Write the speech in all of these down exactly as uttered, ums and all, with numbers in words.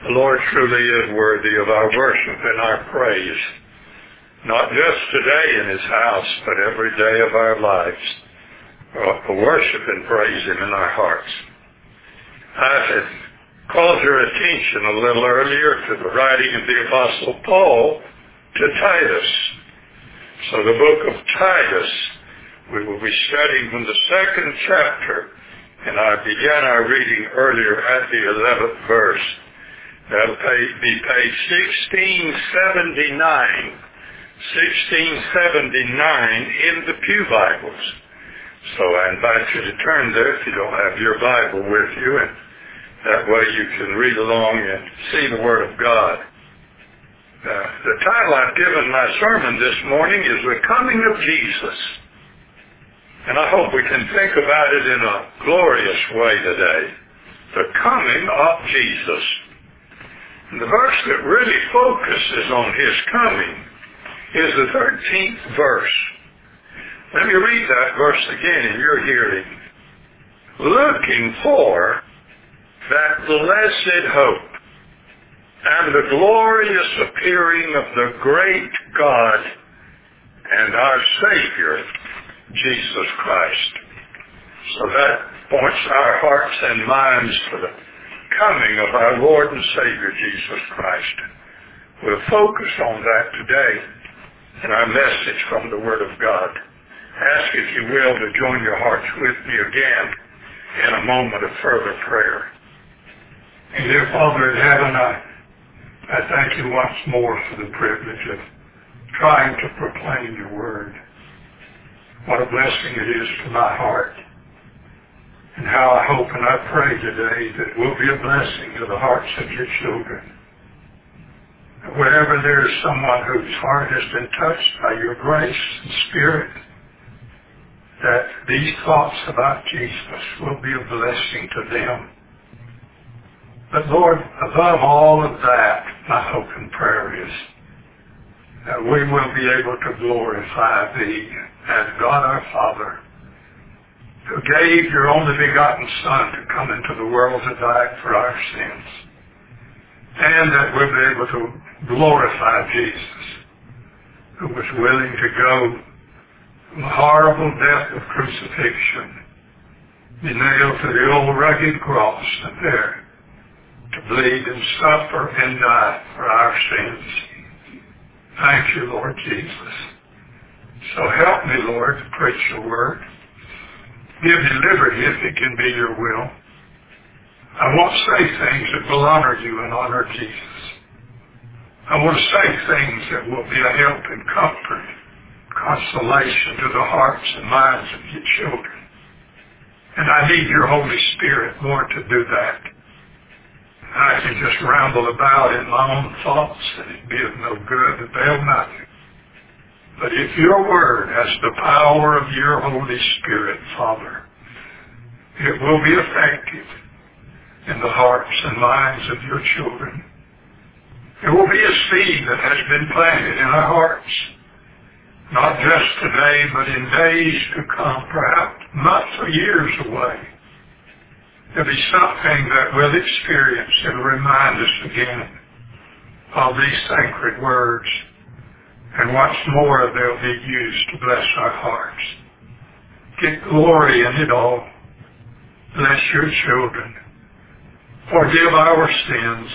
The Lord truly is worthy of our worship and our praise, not just today in His house, but every day of our lives. To worship and praise Him in our hearts. I had called your attention a little earlier to the writing of the Apostle Paul to Titus. So the book of Titus, we will be studying from the second chapter, and I began our reading earlier at the eleventh verse. That'll be page sixteen seventy-nine. sixteen seventy-nine in the Pew Bibles. So I invite you to turn there if you don't have your Bible with you, and that way you can read along and see the Word of God. Uh, the title I've given my sermon this morning is The Coming of Jesus. And I hope we can think about it in a glorious way today. The coming of Jesus. And the verse that really focuses on His coming is the thirteenth verse. Let me read that verse again in your hearing. Looking for that blessed hope and the glorious appearing of the great God and our Savior, Jesus Christ. So that points our hearts and minds to the coming of our Lord and Savior, Jesus Christ. We'll focus on that today in our message from the Word of God. Ask, if you will, to join your hearts with me again in a moment of further prayer. And dear Father in heaven, I, I thank you once more for the privilege of trying to proclaim your word. What a blessing it is to my heart. And how I hope and I pray today that it will be a blessing to the hearts of your children. Wherever there is someone whose heart has been touched by your grace and Spirit, that these thoughts about Jesus will be a blessing to them. But Lord, above all of that, my hope and prayer is that we will be able to glorify Thee as God our Father, who gave your only begotten Son to come into the world to die for our sins. And that we'll be able to glorify Jesus, who was willing to go the horrible death of crucifixion, be nailed to the old rugged cross, and there to bleed and suffer and die for our sins. Thank you, Lord Jesus. So help me, Lord, to preach your word. Give me liberty if it can be your will. I won't say things that will honor you and honor Jesus. I want to say things that will be a help and comfort, consolation to the hearts and minds of your children. And I need your Holy Spirit, Lord, to do that. I can just ramble about in my own thoughts and it be of no good, avail nothing. But if your word has the power of your Holy Spirit, Father, it will be effective in the hearts and minds of your children. It will be a seed that has been planted in our hearts, not just today, but in days to come, perhaps months or years away. There'll be something that we'll experience that will remind us again of these sacred words. And once more they'll be used to bless our hearts. Get glory in it all. Bless your children. Forgive our sins.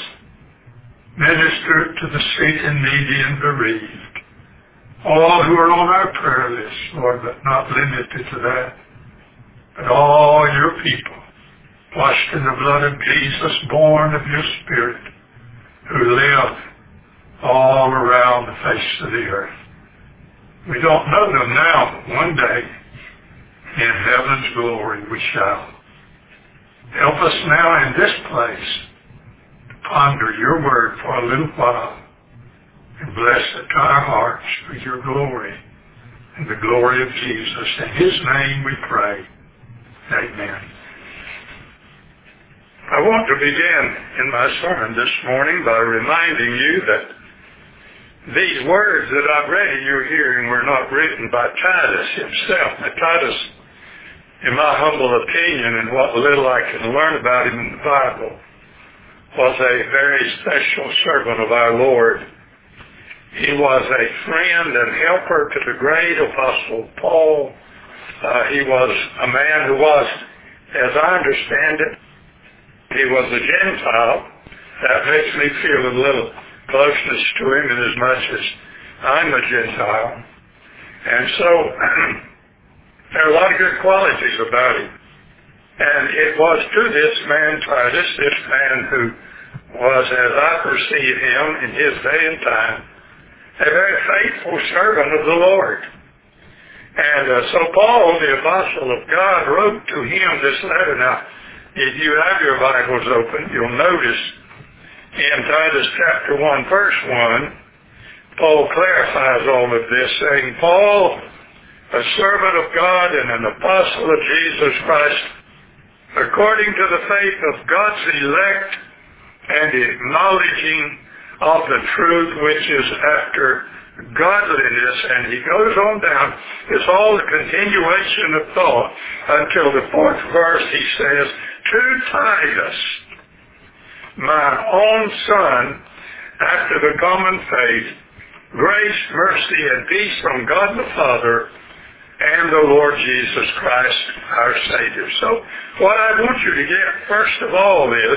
Minister to the sick and needy and bereaved. All who are on our prayer list, Lord, but not limited to that. But all your people, washed in the blood of Jesus, born of your Spirit, who live all around the face of the earth. We don't know them now, but one day, in heaven's glory, we shall. Help us now in this place to ponder your word for a little while and bless it to our hearts for your glory and the glory of Jesus. In his name we pray. Amen. I want to begin in my sermon this morning by reminding you that these words that I've read in your hearing were not written by Titus himself. Now, Titus, in my humble opinion and what little I can learn about him in the Bible, was a very special servant of our Lord. He was a friend and helper to the great Apostle Paul. Uh, he was a man who was, as I understand it, he was a Gentile. That makes me feel a little closeness to him inasmuch as I'm a Gentile. And so there are a lot of good qualities about him. And it was to this man, Titus, this man who was, as I perceive him in his day and time, a very faithful servant of the Lord. And uh, so Paul, the apostle of God, wrote to him this letter. Now, if you have your Bibles open, you'll notice in Titus chapter one, verse one, Paul clarifies all of this, saying, Paul, a servant of God and an apostle of Jesus Christ, according to the faith of God's elect and acknowledging of the truth which is after godliness. And he goes on down. It's all a continuation of thought until the fourth verse. He says, to Titus, my own son, after the common faith, grace, mercy, and peace from God the Father and the Lord Jesus Christ, our Savior. So what I want you to get, first of all, is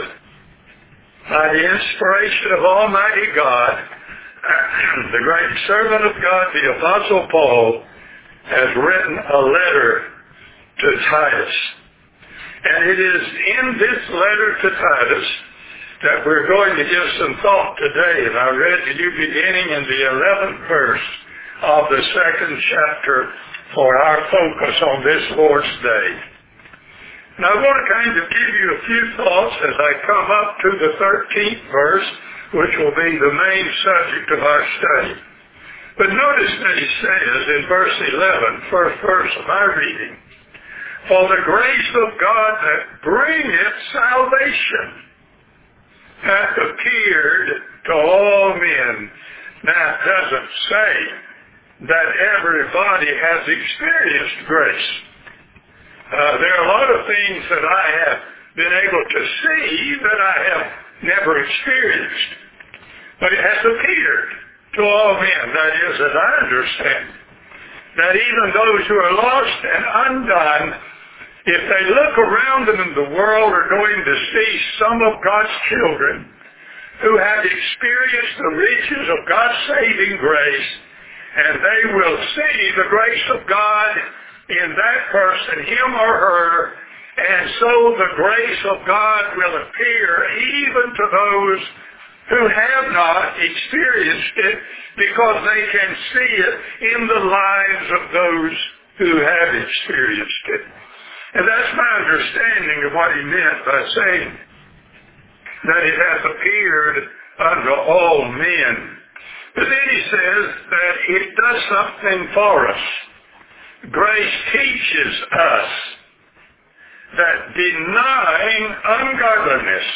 by the inspiration of Almighty God, the great servant of God, the Apostle Paul, has written a letter to Titus. And it is in this letter to Titus that we're going to give some thought today. And I read to you beginning in the eleventh verse of the second chapter for our focus on this Lord's Day. Now I want to kind of give you a few thoughts as I come up to the thirteenth verse, which will be the main subject of our study. But notice that he says in verse eleven, first verse of our reading, for the grace of God that bringeth salvation hath appeared to all men. Now it doesn't say that everybody has experienced grace. Uh, there are a lot of things that I have been able to see that I have never experienced. But it has appeared to all men, that is, as I understand, that even those who are lost and undone, if they look around them in the world, are going to see some of God's children who have experienced the riches of God's saving grace, and they will see the grace of God in that person, him or her, and so the grace of God will appear even to those who have not experienced it, because they can see it in the lives of those who have experienced it. And that's my understanding of what he meant by saying that it has appeared unto all men. But then he says that it does something for us. Grace teaches us that denying ungodliness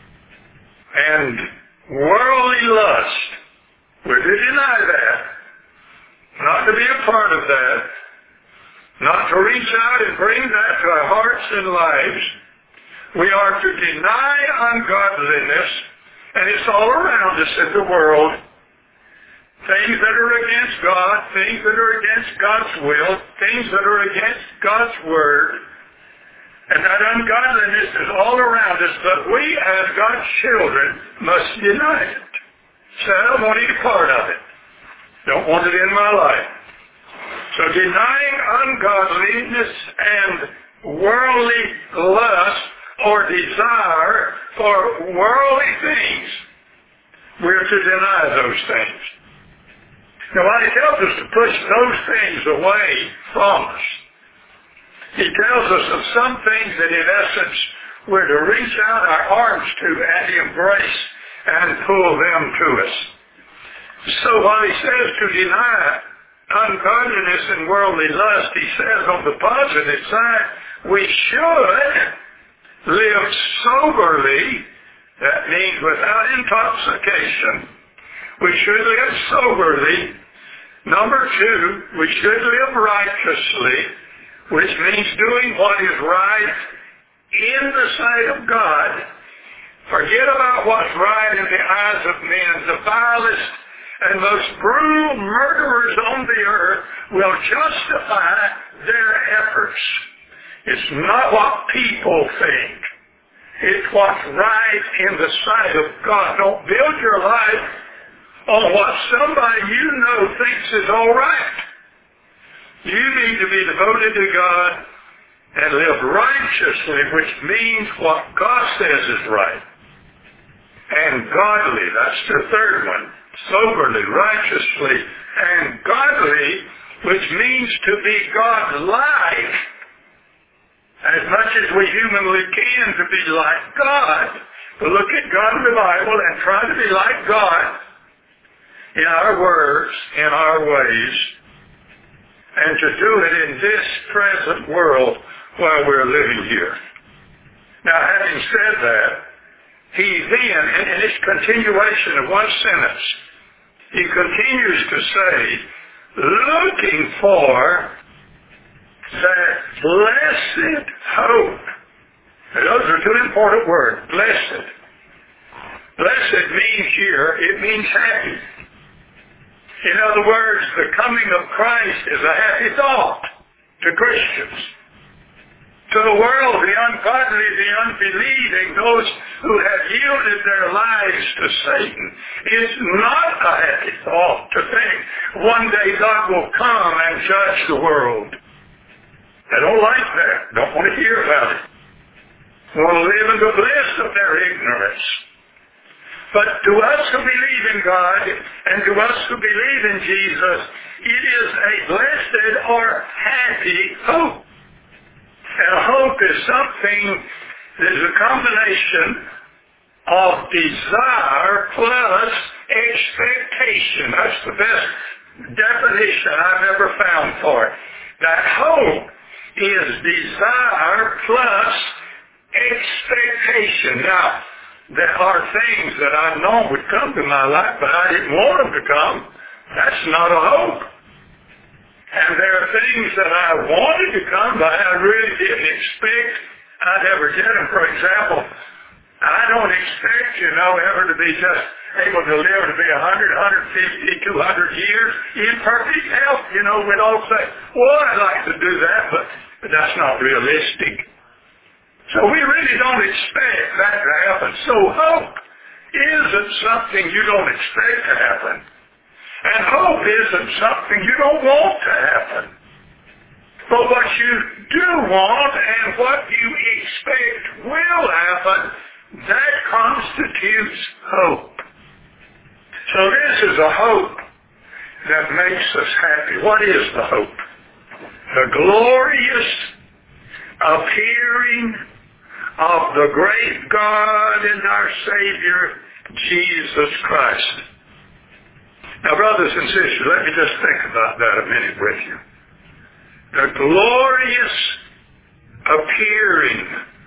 and worldly lust, we're to deny that, not to be a part of that, not to reach out and bring that to our hearts and lives. We are to deny ungodliness, and it's all around us in the world. Things that are against God, things that are against God's will, things that are against God's word. And that ungodliness is all around us, but we as God's children must deny it. So I don't want any part of it. Don't want it in my life. So denying ungodliness and worldly lust or desire for worldly things, we're to deny those things. Now, while he tells us to push those things away from us, he tells us of some things that in essence we're to reach out our arms to and embrace and pull them to us. So while he says to deny ungodliness and worldly lust, he says on the positive side, we should live soberly. That means without intoxication. We should live soberly. Number two, we should live righteously, which means doing what is right in the sight of God. Forget about what's right in the eyes of men. The vilest and most brutal murderers on the earth will justify their efforts. It's not what people think. It's what's right in the sight of God. Don't build your life on what somebody you know thinks is all right. You need to be devoted to God and live righteously, which means what God says is right. And godly, that's the third one. Soberly, righteously, and godly, which means to be God-like, as much as we humanly can to be like God, to look at God in the Bible and try to be like God in our words, in our ways, and to do it in this present world while we're living here. Now, having said that, he then, in his continuation of one sentence, he continues to say, looking for that blessed hope. Now, those are two important words, blessed. Blessed means here, it means happy. In other words, the coming of Christ is a happy thought to Christians. To the world, the ungodly, the unbelieving, those who have yielded their lives to Satan, it's not a happy thought to think one day God will come and judge the world. They don't like that. Don't want to hear about it. They want to live in the bliss of their ignorance. But to us who believe in God and to us who believe in Jesus, it is a blessed or happy hope. And hope is something that is a combination of desire plus expectation. That's the best definition I've ever found for it. That hope is desire plus expectation. Now, there are things that I know would come to my life, but I didn't want them to come. That's not a hope. And there are things that I wanted to come, but I really didn't expect I'd ever get them. For example, I don't expect, you know, ever to be just able to live to be one hundred, one fifty, two hundred years in perfect health. You know, we'd all say, well, I'd like to do that, but, but that's not realistic. So we really don't expect that to happen. So hope isn't something you don't expect to happen. And hope isn't something you don't want to happen. But what you do want and what you expect will happen, that constitutes hope. So this is a hope that makes us happy. What is the hope? The glorious appearing of the great God and our Savior, Jesus Christ. Now, brothers and sisters, let me just think about that a minute with you. The glorious appearing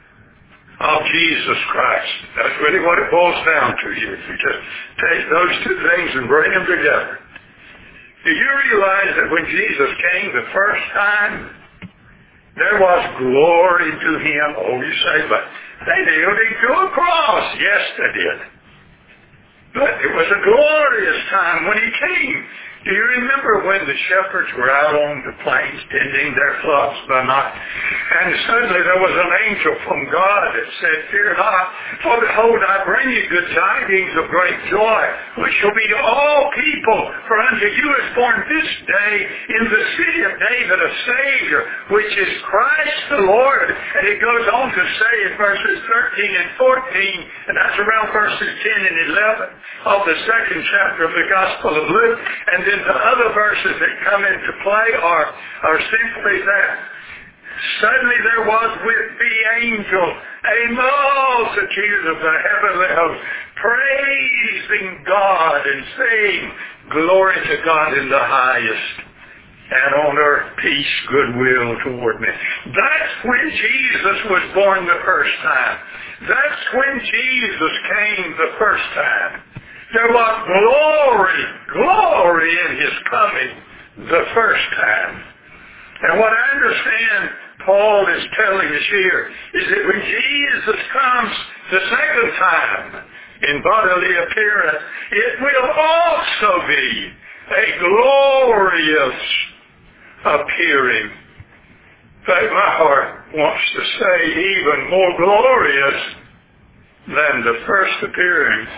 of Jesus Christ. That's really what it boils down to here. If you just take those two things and bring them together. Do you realize that when Jesus came the first time, there was glory to him? Oh, you say, but they nailed him to a cross. Yes, they did. But it was a glorious time when he came. Do you remember when the shepherds were out on the plains tending their flocks by night? And suddenly there was an angel from God that said, fear not, for behold, I bring you good tidings of great joy, which shall be to all people. For unto you is born this day in the city of David a Savior, which is Christ the Lord. And it goes on to say in verses thirteen and fourteen, and that's around verses ten and eleven of the second chapter of the Gospel of Luke. And then the other verses that come into play are, are simply that. Suddenly there was with the angel a multitude of the heavenly host praising God and saying, glory to God in the highest, and on earth peace, goodwill toward men. That's when Jesus was born the first time. That's when Jesus came the first time. There was glory, glory in his coming the first time. And what I understand Paul is telling us here is that when Jesus comes the second time in bodily appearance, it will also be a glorious appearing. In fact, my heart wants to say even more glorious than the first appearing,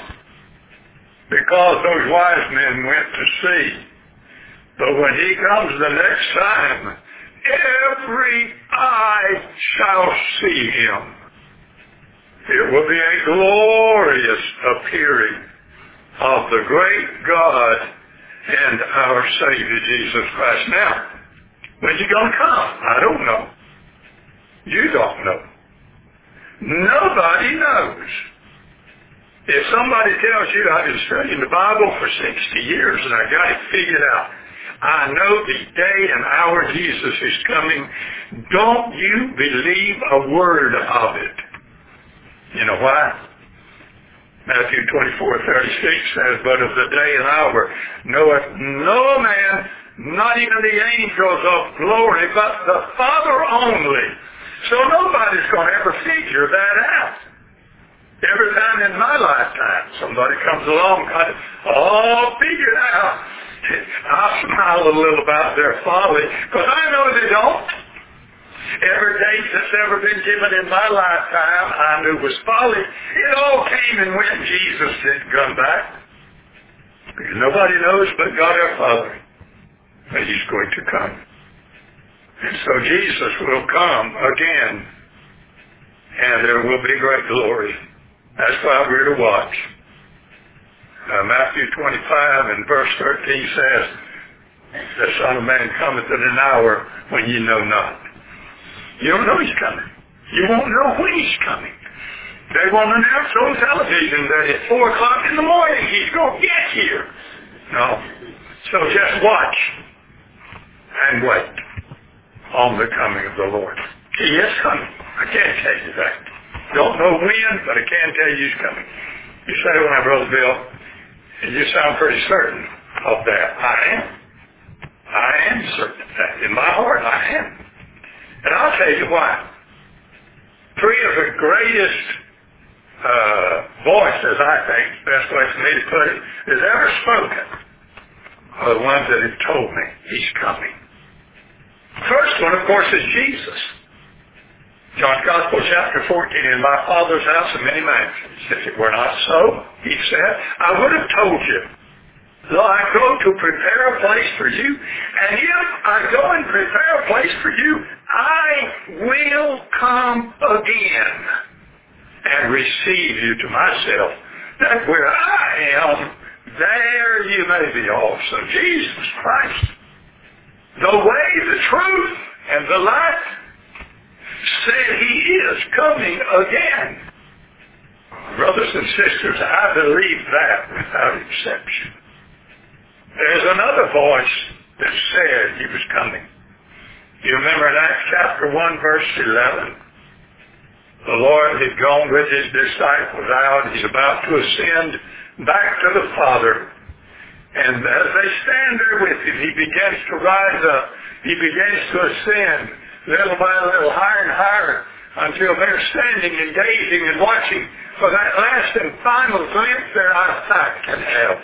because those wise men went to see. But when he comes the next time, every eye shall see him. It will be a glorious appearing of the great God and our Savior Jesus Christ. Now, when's he going to come? I don't know. You don't know. Nobody knows. If somebody tells you, I've been studying the Bible for sixty years and I got it figured out, I know the day and hour Jesus is coming, don't you believe a word of it. You know why? Matthew twenty-four thirty-six says, but of the day and hour knoweth no man, not even the angels of glory, but the Father only. So nobody's going to ever figure that out. Every time in my lifetime, somebody comes along, got it all figured out. I smile a little about their folly, because I know they don't. Every date that's ever been given in my lifetime, I knew was folly. It all came and went. Jesus didn't come back. Because nobody knows but God our Father that he's going to come. And so Jesus will come again, and there will be great glory. That's why we're to watch. Uh, Matthew twenty-five and verse thirteen says, the Son of Man cometh at an hour when you know not. You don't know he's coming. You won't know when he's coming. They won't announce on television that at four o'clock in the morning he's going to get here. No. So just watch and wait on the coming of the Lord. He is coming. I can't tell you that. Don't know when, but I can tell you he's coming. You say, well, now, Brother Bill, and you sound pretty certain of that. I am. I am certain of that. In my heart, I am. And I'll tell you why. Three of the greatest uh, voices, I think, best way for me to put it, has ever spoken are the ones that have told me he's coming. First one, of course, is Jesus. John's Gospel, chapter fourteen, in my Father's house are many mansions. If it were not so, he said, I would have told you. Though I go to prepare a place for you, and if I go and prepare a place for you, I will come again and receive you to myself, that where I am, there you may be also. Jesus Christ, the way, the truth, and the life, said he is coming again. Brothers and sisters, I believe that without exception. There's another voice that said he was coming. You remember in Acts chapter one, verse eleven? The Lord had gone with his disciples out. He's about to ascend back to the Father. And as they stand there with him, he begins to rise up. He begins to ascend little by little, higher and higher, until they're standing and gazing and watching for that last and final glimpse their eyesight can have.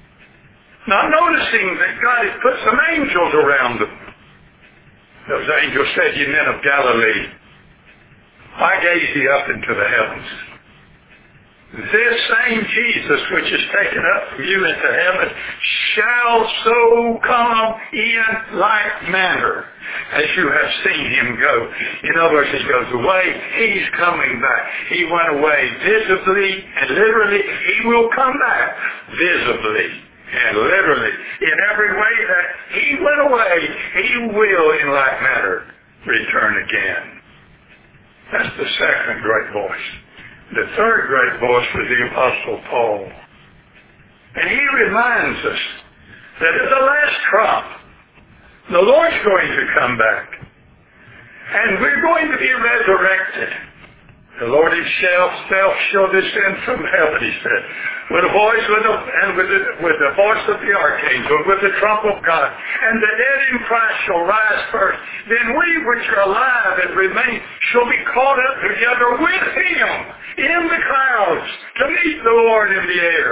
Not noticing that God had put some angels around them. Those angels said, "You men of Galilee, I gaze ye up into the heavens. This same Jesus which is taken up from you into heaven shall so come in like manner as you have seen him go." In other words, he goes away, he's coming back. He went away visibly and literally. He will come back visibly and literally. In every way that he went away, he will in like manner return again. That's the second great voice. The third great voice was the Apostle Paul. And he reminds us that at the last trump, the Lord's going to come back. And we're going to be resurrected. The Lord himself self shall descend from heaven, he said, with a voice with the, and with the, with the voice of the archangel, with the trump of God. And the dead in Christ shall rise first. Then we which are alive and remain shall be caught up together with him in the clouds to meet the Lord in the air.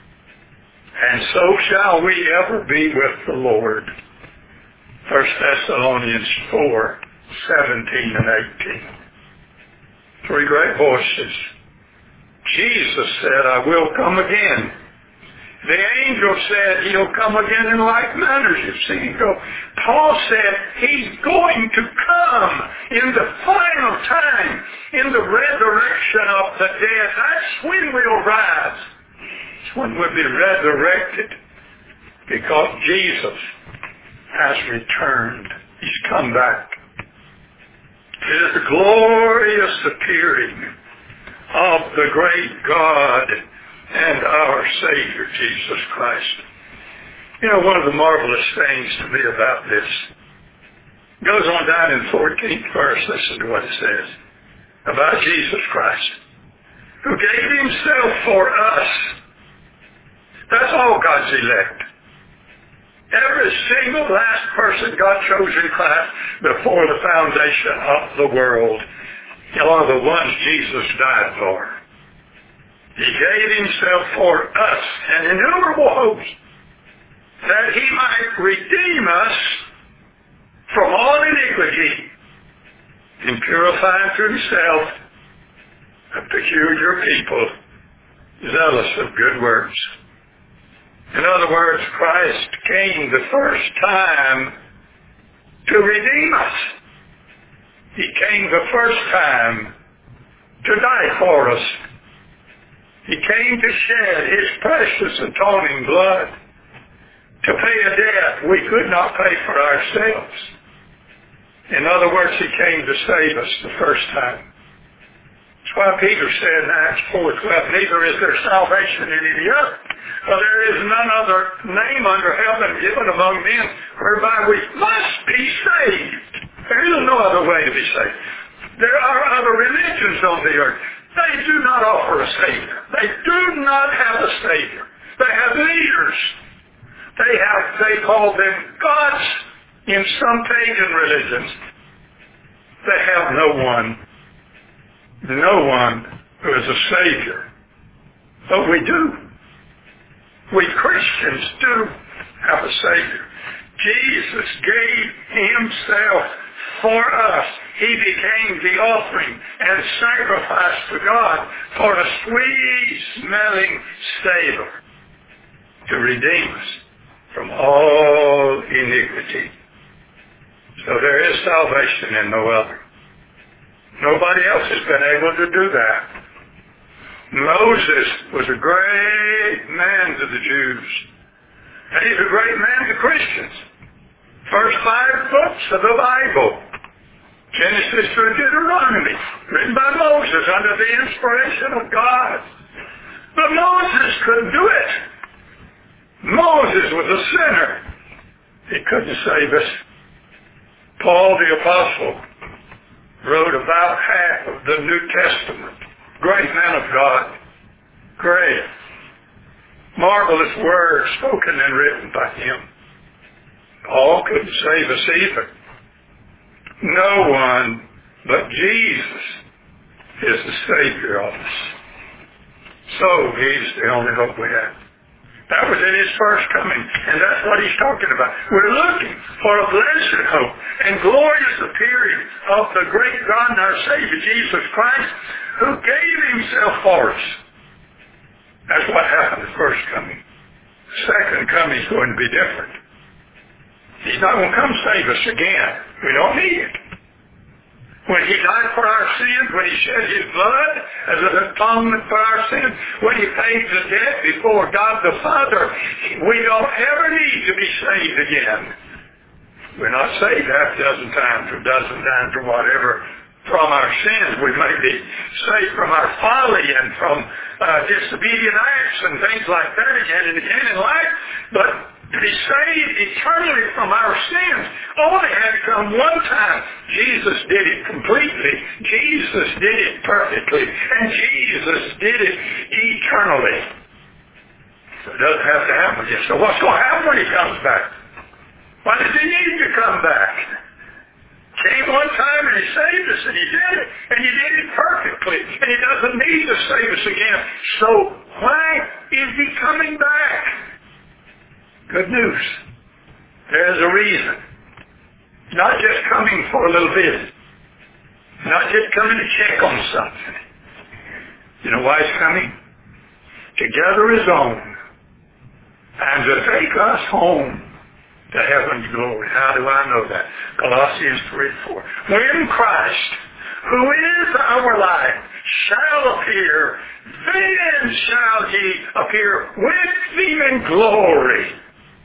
And so shall we ever be with the Lord. First Thessalonians four, seventeen and eighteen. Three great voices. Jesus said, I will come again. The angel said he'll come again in like manner. You've seen him go. Paul said he's going to come in the final time, in the resurrection of the dead. That's when we'll rise. It's when we'll be resurrected, because Jesus has returned. He's come back. It is the glorious appearing of the great God and our Savior, Jesus Christ. You know, one of the marvelous things to me about this goes on down in the fourteenth verse. Listen to what it says about Jesus Christ, who gave himself for us. That's all God's elect. Every single last person God chose in Christ before the foundation of the world are the ones Jesus died for. He gave himself for us, an innumerable host, that he might redeem us from all iniquity and purify to himself a peculiar people, zealous of good works. In other words, Christ came the first time to redeem us. He came the first time to die for us. He came to shed his precious atoning blood to pay a debt we could not pay for ourselves. In other words, he came to save us the first time. That's why Peter said in Acts four twelve, neither is there salvation in any other. For there is none other name under heaven given among men whereby we must be saved. There is no other way to be saved. There are other religions on the earth. They do not offer a Savior. They do not have a Savior. They have leaders. They have, they call them gods in some pagan religions. They have no one, no one who is a Savior. But we do. We Christians do have a Savior. Jesus gave himself for us. He became the offering and sacrifice to God for a sweet-smelling savor to redeem us from all iniquity. So there is salvation in no other. Nobody else has been able to do that. Moses was a great man to the Jews. And he's a great man to Christians. First five books of the Bible, Genesis through Deuteronomy, written by Moses under the inspiration of God. But Moses couldn't do it. Moses was a sinner. He couldn't save us. Paul the Apostle wrote about half of the New Testament. Great man of God. Great. Marvelous words spoken and written by him. Paul couldn't save us either. No one but Jesus is the Savior of us. So he's the only hope we have. That was in his first coming, and that's what he's talking about. We're looking for a blessed hope and glorious appearing of the great God and our Savior, Jesus Christ, who gave himself for us. That's what happened at first coming. The second coming is going to be different. He's not going to come save us again. We don't need it. When he died for our sins, when he shed his blood as an atonement for our sins, when he paid the debt before God the Father, we don't ever need to be saved again. We're not saved half a dozen times or a dozen times or whatever from our sins. We may be saved from our folly and from uh, disobedient acts and things like that again and again in life, but To be saved eternally from our sins only had to come one time. Jesus did it completely. Jesus did it perfectly. And Jesus did it eternally. So it doesn't have to happen again. So what's going to happen when he comes back? Why does he need to come back? Came one time and he saved us and he did it. And he did it perfectly. And he doesn't need to save us again. So why is he coming back? Good news. There's a reason. Not just coming for a little visit. Not just coming to check on something. You know why he's coming? To gather his own and to take us home to heaven's glory. How do I know that? Colossians three four. When Christ, who is our life, shall appear, then shall he appear with thee in glory.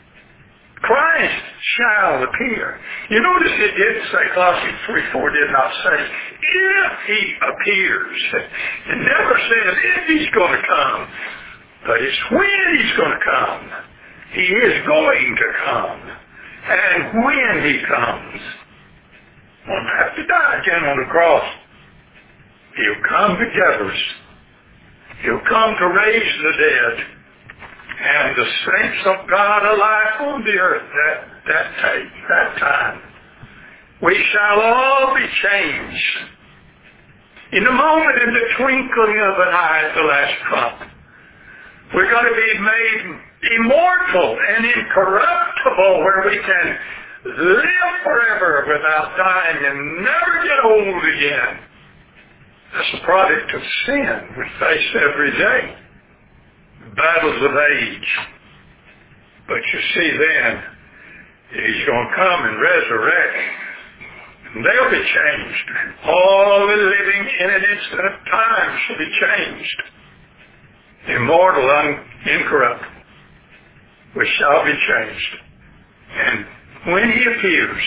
Christ shall appear. You notice it didn't say, Colossians three four did not say, if he appears. It never says if he's going to come, but it's when he's going to come. He is going to come. And when he comes, won't have to die again on the cross. He'll come to gather us. He'll come to raise the dead. And the saints of God alive on the earth that, that day, that time. We shall all be changed. In a moment, in the twinkling of an eye at the last trump. We're going to be made immortal and incorruptible where we can live forever without dying and never get old again. That's a product of sin we face every day. Battles of age. But you see then, he's going to come and resurrect. And they'll be changed. All the living in an instant of time shall be changed. Immortal and incorruptible. We shall be changed. And when he appears,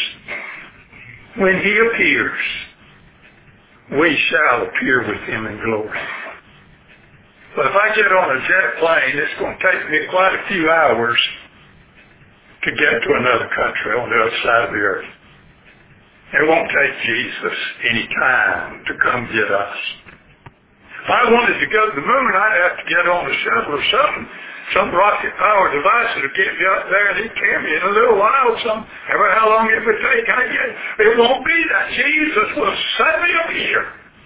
when he appears, we shall appear with him in glory. But if I get on a jet plane, it's going to take me quite a few hours to get to another country on the other side of the earth. It won't take Jesus any time to come get us. If I wanted to go to the moon, I'd have to get on a shuttle or something, some rocket-powered device that'll get me up there and he'd carry me in a little while, some, ever how long it would take, I get. It won't be that. Jesus will suddenly appear.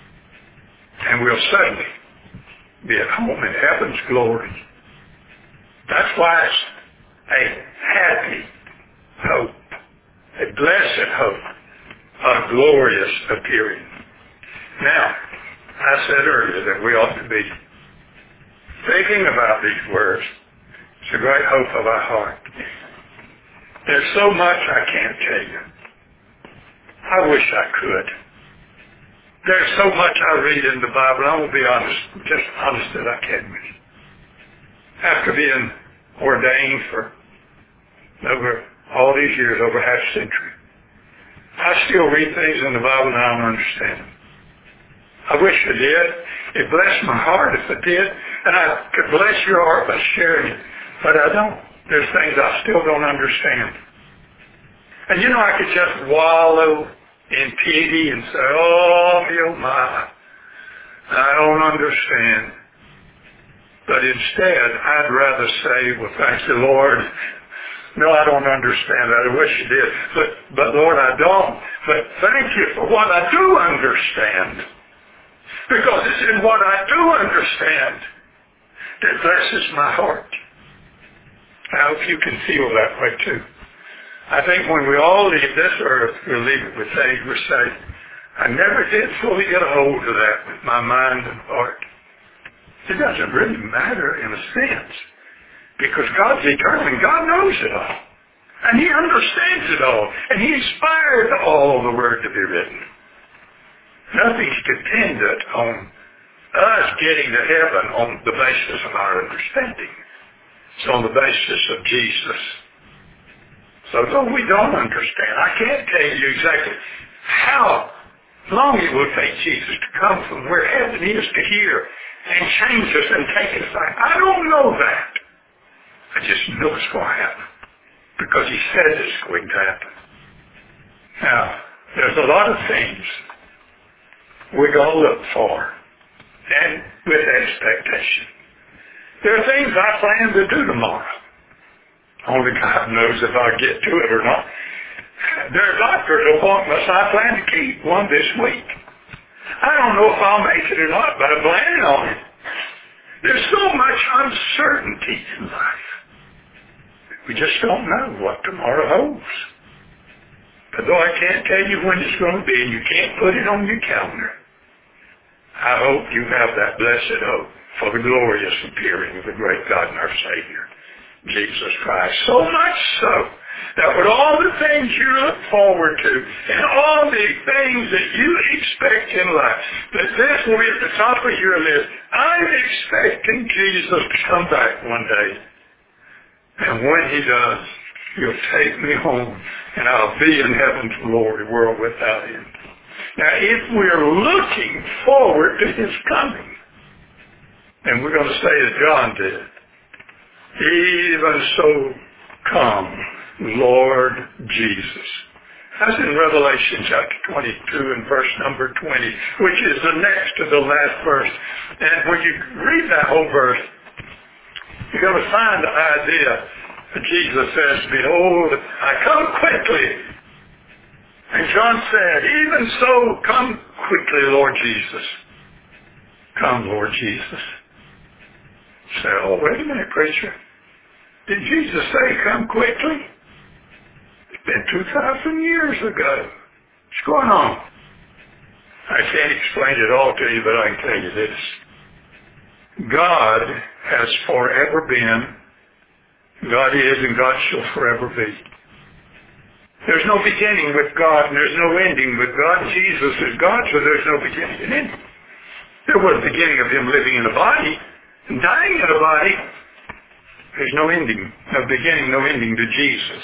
And we'll suddenly be at home in heaven's glory. That's why it's a happy hope, a blessed hope, a glorious appearing. Now, I said earlier that we ought to be thinking about these words. It's a great hope of our heart. There's so much I can't tell you. I wish I could. There's so much I read in the Bible, I won't be honest, just honest that I can with you. After being ordained for over all these years, over half a century, I still read things in the Bible and I don't understand them. I wish I did. It blessed my heart if I did, and I could bless your heart by sharing it, but I don't. There's things I still don't understand. And you know, I could just wallow in pity and say, oh, me, oh my, I don't understand. But instead, I'd rather say, well, thank you, Lord. No, I don't understand that. I wish you did. But, but Lord, I don't. But thank you for what I do understand. Because it's in what I do understand that blesses my heart. I hope you can feel that way too. I think when we all leave this earth, we'll leave it with things we say, I never did fully get a hold of that with my mind and heart. It doesn't really matter in a sense, because God's eternal and God knows it all. And he understands it all. And he inspired all the word to be written. Nothing's dependent on us getting to heaven on the basis of our understanding. It's on the basis of Jesus. So though we don't understand, I can't tell you exactly how long it will take Jesus to come from where heaven is to here and change us and take us back. I don't know that. I just know it's going to happen. because he said it's going to happen. Now, there's a lot of things we're going to look for, and with expectation. There are things I plan to do tomorrow. Only God knows if I'll get to it or not. There are doctor's appointments I plan to keep, one this week. I don't know if I'll make it or not, but I'm planning on it. There's so much uncertainty in life. We just don't know what tomorrow holds. But though I can't tell you when it's going to be, and you can't put it on your calendar, I hope you have that blessed hope for the glorious appearing of the great God and our Savior, Jesus Christ. So much so that with all the things you look forward to and all the things that you expect in life, that this will be at the top of your list. I'm expecting Jesus to come back one day. And when he does, he'll take me home and I'll be in heaven's glory world without him. Now, if we're looking forward to his coming, and we're going to say as John did, even so come, Lord Jesus. That's in Revelation chapter twenty-two and verse number twenty, which is the next to the last verse. And when you read that whole verse, you're going to find the idea that Jesus says, behold, I come quickly. And John said, even so, come quickly, Lord Jesus. Come, Lord Jesus. Say, oh, wait a minute, preacher. Did Jesus say come quickly? It's been two thousand years ago. What's going on? I can't explain it all to you, but I can tell you this. God has forever been, God is, and God shall forever be. There's no beginning with God, and there's no ending with God. Jesus is God, so there's no beginning and ending. There was a beginning of him living in a body and dying in a body. There's no ending, no beginning, no ending to Jesus.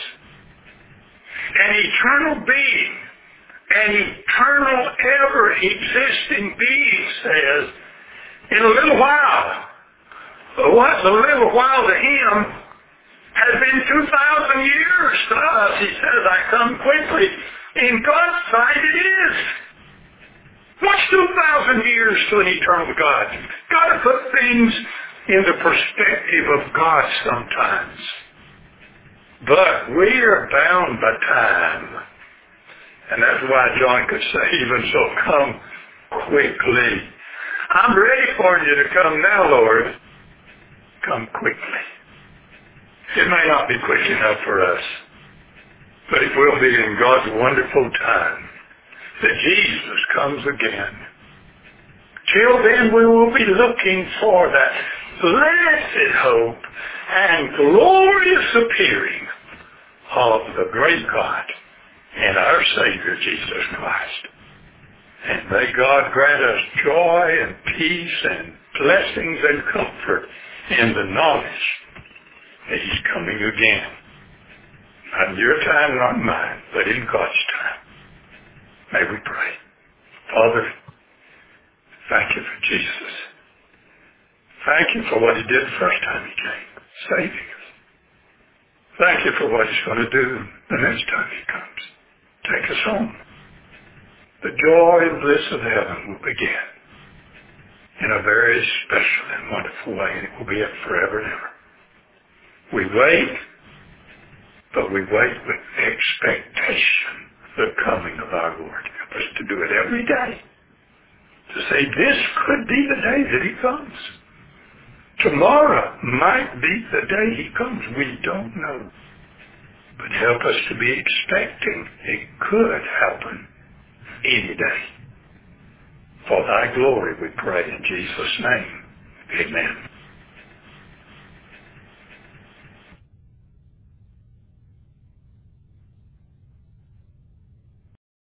An eternal being, an eternal, ever-existing being says, in a little while, what a little while to him has been two thousand years to us. He says, I come quickly. In God's sight it is. What's two thousand years to an eternal God? Got to put things in the perspective of God sometimes. But we are bound by time. And that's why John could say, even so, come quickly. I'm ready for you to come now, Lord. Come quickly. It may not be quick enough for us, but it will be in God's wonderful time that Jesus comes again. Till then, we will be looking for that blessed hope and glorious appearing of the great God and our Savior, Jesus Christ. And may God grant us joy and peace and blessings and comfort in the knowledge that he's coming again. Not in your time, not in mine, but in God's time. May we pray. Father, thank you for Jesus. Thank you for what he did the first time he came, saving us. Thank you for what he's going to do the next time he comes. Take us home. The joy and bliss of heaven will begin in a very special and wonderful way, and it will be forever and ever. We wait, but we wait with expectation the coming of our Lord. Help us to do it every day. To say this could be the day that he comes. Tomorrow might be the day he comes. We don't know. But help us to be expecting it could happen any day. For thy glory we pray in Jesus' name. Amen.